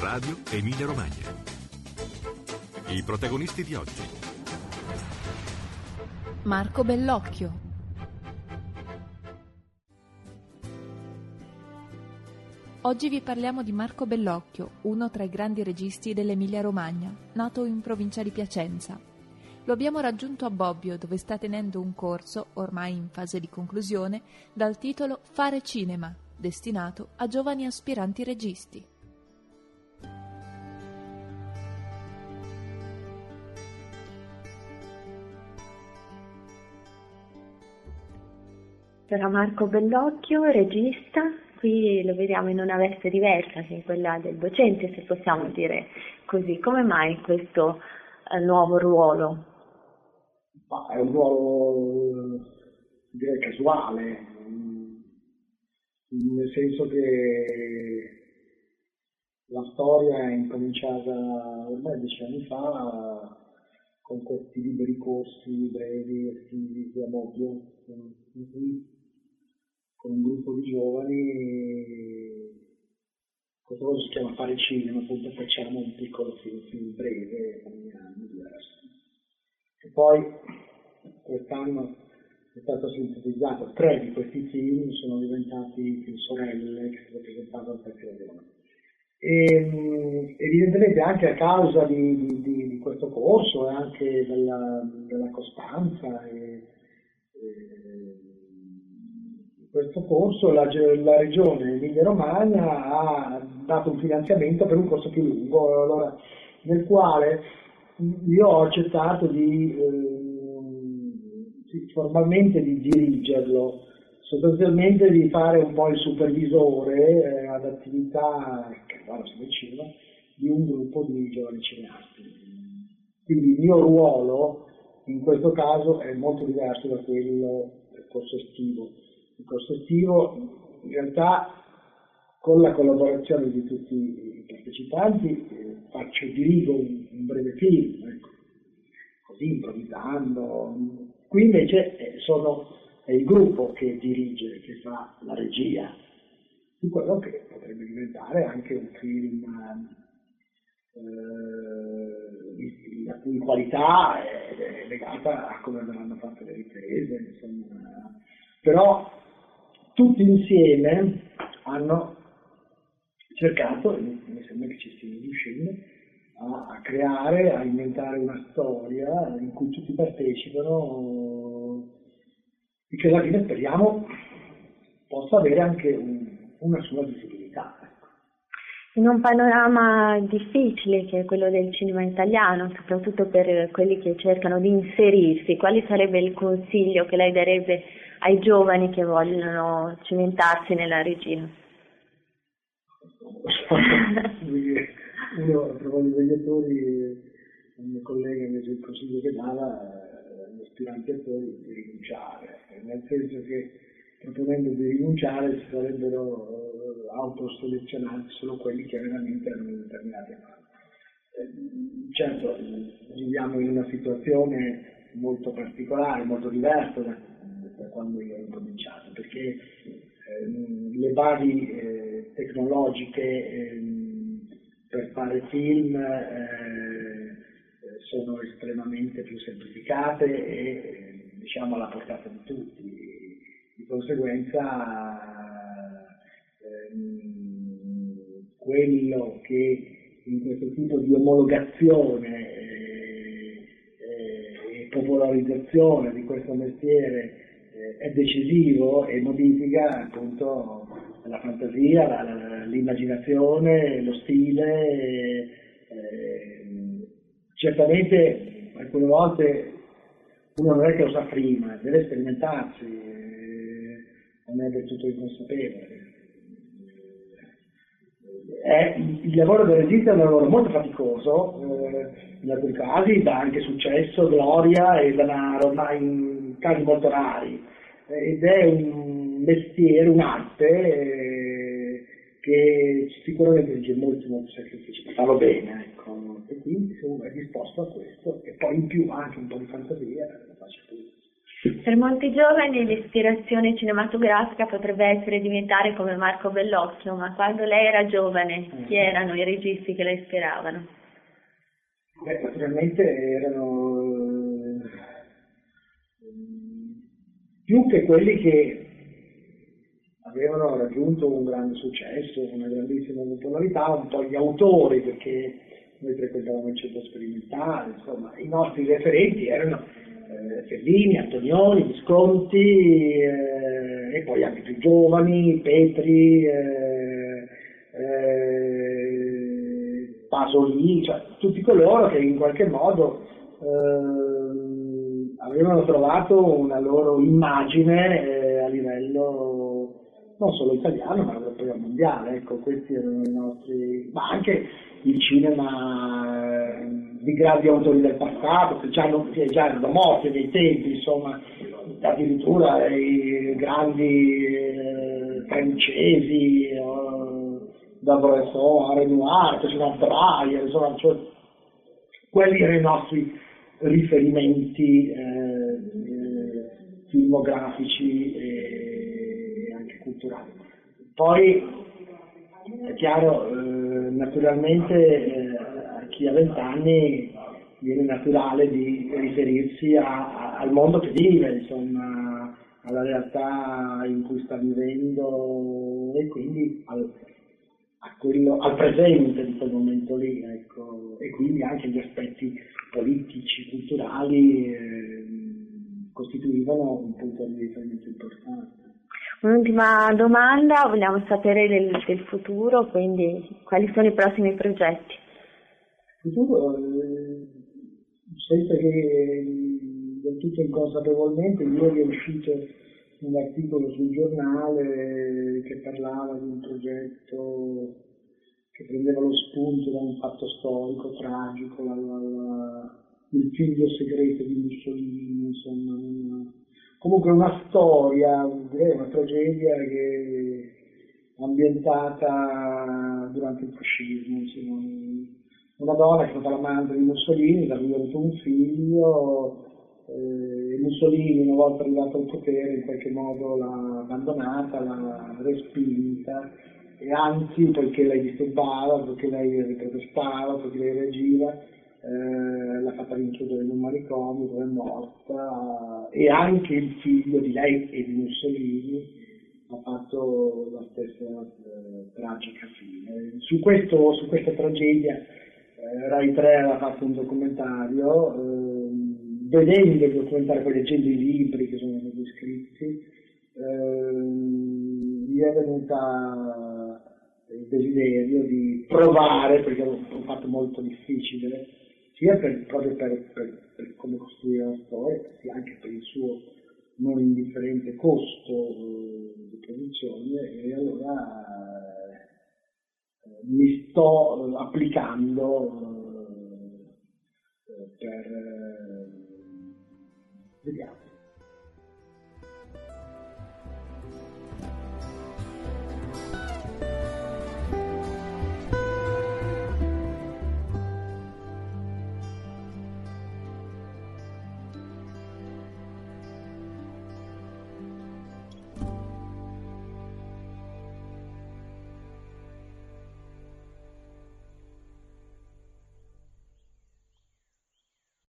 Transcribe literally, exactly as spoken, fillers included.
Radio Emilia Romagna. I protagonisti di oggi: Marco Bellocchio. Oggi vi parliamo di Marco Bellocchio, uno tra i grandi registi dell'Emilia Romagna, nato in provincia di Piacenza. Lo abbiamo raggiunto a Bobbio, dove sta tenendo un corso, ormai in fase di conclusione, dal titolo Fare Cinema, destinato a giovani aspiranti registi. Era Marco Bellocchio, regista. Qui lo vediamo in una veste diversa che è quella del docente, se possiamo dire così. Come mai questo eh, nuovo ruolo? Ma è un ruolo, direi, casuale, nel senso che la storia è incominciata ormai dieci anni fa con questi liberi corsi brevi, estivi a Bobbio, in cui con un gruppo di giovani, questa cosa si chiama Fare Cinema, appunto facciamo un piccolo film, film breve ogni anno diverso. E poi quest'anno è stato sintetizzato, tre di questi film sono diventati film sorelle che sono presentati al Festival di Roma. E evidentemente anche a causa di, di, di questo corso e anche della, della costanza e, e questo corso la, la regione Emilia Romagna ha dato un finanziamento per un corso più lungo, allora, nel quale io ho accettato di eh, sì, formalmente di dirigerlo, sostanzialmente di fare un po' il supervisore eh, ad attività che vanno sul cinema di un gruppo di giovani cineasti. Quindi il mio ruolo in questo caso è molto diverso da quello del corso estivo. Il corso estivo in realtà, con la collaborazione di tutti i partecipanti, eh, faccio, dirigo un, un breve film, ecco, così improvvisando. Qui invece eh, sono, è il gruppo che dirige, che fa la regia di quello che potrebbe diventare anche un film eh, la cui qualità è, è legata a come verranno fatte le riprese, insomma. Però tutti insieme hanno cercato, mi sembra che ci stiano riuscendo, a, a creare, a inventare una storia in cui tutti partecipano e che alla fine speriamo possa avere anche un, una sua visibilità. In un panorama difficile che è quello del cinema italiano, soprattutto per quelli che cercano di inserirsi, quale sarebbe il consiglio che lei darebbe ai giovani che vogliono cimentarsi nella regia? Uno, a proposito degli attori, un mio collega invece il consiglio che dava agli aspiranti attori di rinunciare, nel senso che proponendo di rinunciare si sarebbero uh, autoselezionati solo quelli che veramente hanno determinate mani. Eh, certo, viviamo in una situazione molto particolare, molto diversa da, da quando io ho incominciato, perché eh, le basi eh, tecnologiche eh, per fare film eh, sono estremamente più semplificate e eh, diciamo alla portata di tutti. Di conseguenza ehm, quello che in questo tipo di omologazione eh, eh, e popolarizzazione di questo mestiere eh, è decisivo e modifica appunto la fantasia, la, la, l'immaginazione, lo stile. Eh, certamente alcune volte uno non è che lo sa prima, deve sperimentarsi, eh, non è del tutto inconsapevole. È, il lavoro del regista è un lavoro molto faticoso, eh, in alcuni casi dà anche successo, gloria e denaro, ma in casi molto rari. Eh, ed è un mestiere, un'arte eh, che sicuramente esige molti, molti sacrifici per farlo bene, ecco. E quindi se uno è disposto a questo, e poi in più anche un po' di fantasia, lo faccio tutto. Per molti giovani l'ispirazione cinematografica potrebbe essere diventare come Marco Bellocchio, ma quando lei era giovane, chi erano i registi che la ispiravano? Beh, naturalmente erano più che quelli che avevano raggiunto un grande successo, una grandissima popolarità, un po' gli autori, perché noi frequentavamo il centro sperimentale, insomma, i nostri referenti erano eh, Fellini, Antonioni, Visconti, eh, e poi anche più giovani, Petri, eh, eh, Pasolini, cioè tutti coloro che in qualche modo eh, avevano trovato una loro immagine eh, a livello non solo italiano ma europeo mondiale. Ecco, questi erano i nostri, ma anche il cinema eh, di grandi autori del passato che già, non, che già erano morti nei tempi, insomma, addirittura i grandi eh, francesi, eh, da Bresson a Renoir, che sono Breyer, insomma, cioè, quelli erano i nostri riferimenti eh, eh, filmografici e anche culturali. Poi è chiaro, eh, naturalmente eh, a chi ha vent'anni viene naturale di riferirsi a, a, al mondo che vive, insomma, alla realtà in cui sta vivendo e quindi al, a quello, al presente di quel momento lì, ecco, e quindi anche gli aspetti politici, culturali eh, costituivano un punto di riferimento importante. Un'ultima domanda, vogliamo sapere del, del futuro, quindi quali sono i prossimi progetti? Il futuro, eh, senza che del tutto inconsapevolmente, ieri è uscito un articolo sul giornale che parlava di un progetto che prendeva lo spunto da un fatto storico tragico, la, la, la, il figlio segreto di Mussolini, insomma, una, comunque una storia, una tragedia che ambientata durante il fascismo, insomma, una donna che è stata l'amante di Mussolini, da cui ha avuto un figlio. Eh, Mussolini, una volta arrivato al potere, in qualche modo l'ha abbandonata, l'ha respinta, e anzi, poiché lei disturbava, poiché lei protestava, poiché lei reagiva, eh, l'ha fatta rinchiudere in un manicomio dove è morta, e anche il figlio di lei e di Mussolini ha fatto la stessa eh, tragica fine. Su, questo, su questa tragedia eh, Rai tre aveva fatto un documentario. Eh, Vedendo il documentario, poi leggendo i libri che sono stati scritti, ehm, mi è venuta il desiderio di provare, perché è un fatto molto difficile, sia per, proprio per, per, per come costruire la storia, sia anche per il suo non indifferente costo eh, di produzione, e allora eh, mi sto eh, applicando eh, per... Eh, vediamo.